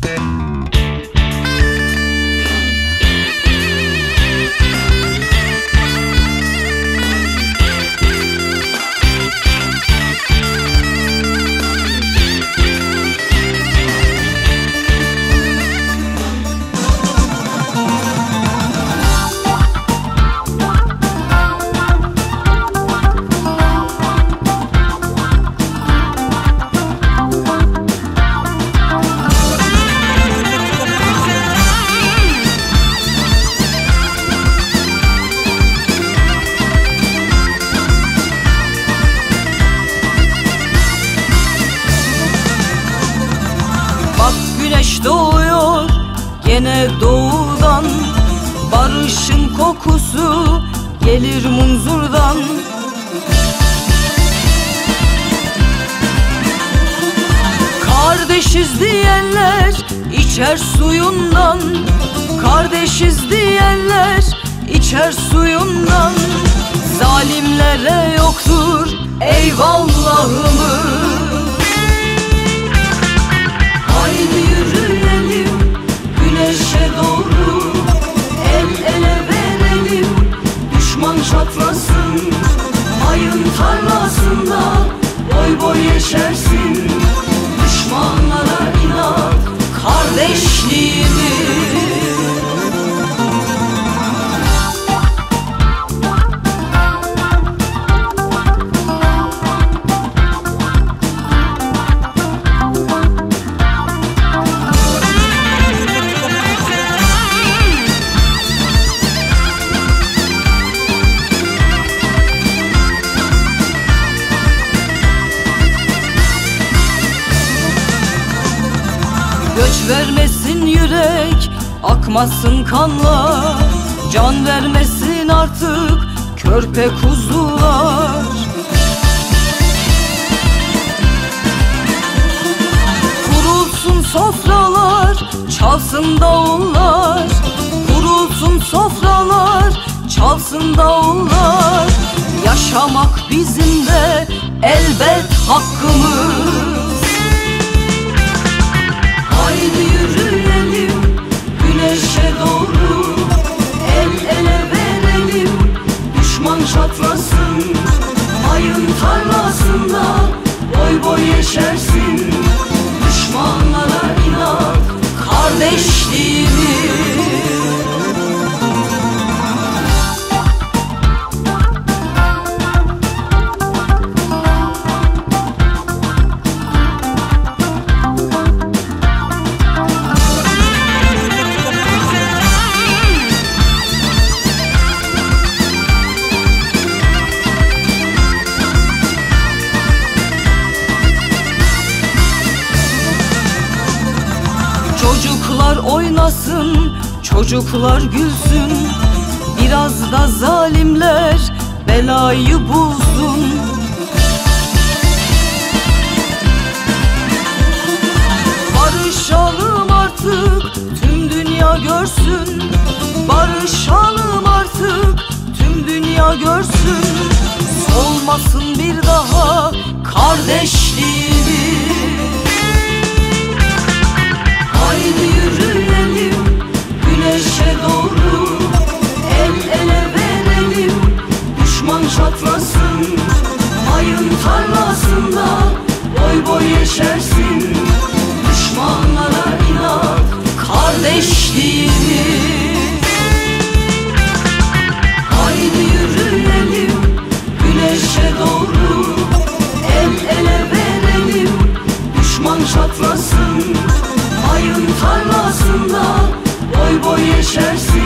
Güneş doğuyor gene doğudan, barışın kokusu gelir munzurdan. Kardeşiz diyenler içer suyundan, kardeşiz diyenler içer suyundan. Zalimlere yoktur eyvallahımız. Haydi yürüyelim güneşe doğru, el ele verelim, düşman çatlasın. Ayın tarlasında boy boy yeşersin, düşmanlara inat kardeşliğimiz. Göç vermesin yürek, akmasın kanlar, can vermesin artık körpe kuzular. Kurulsun sofralar, çalsın davullar, kurulsun sofralar, çalsın davullar. Yaşamak bizim de elbet hakkımız. Haydi yürüyelim güneşe doğru, el ele verelim, düşman çatlasın. Ayın tarlasında boy boy yeşersin, düşmanlara inat kardeşliğimiz. Çocuklar oynasın, çocuklar gülsün, biraz da zalimler belayı bulsun. Barışalım artık tüm dünya görsün, barışalım artık tüm dünya görsün. Solmasın bir daha kardeşliğimiz. Haydi yürüyelim güneşe doğru, el ele verelim, düşman çatlasın. Ayın tarlasında boy boy yeşersin, düşmanlara inat kardeşliğimiz. Haydi yürüyelim güneşe doğru, el ele verelim, düşman çatlasın. Ayın tarlasında boy boy yeşersin.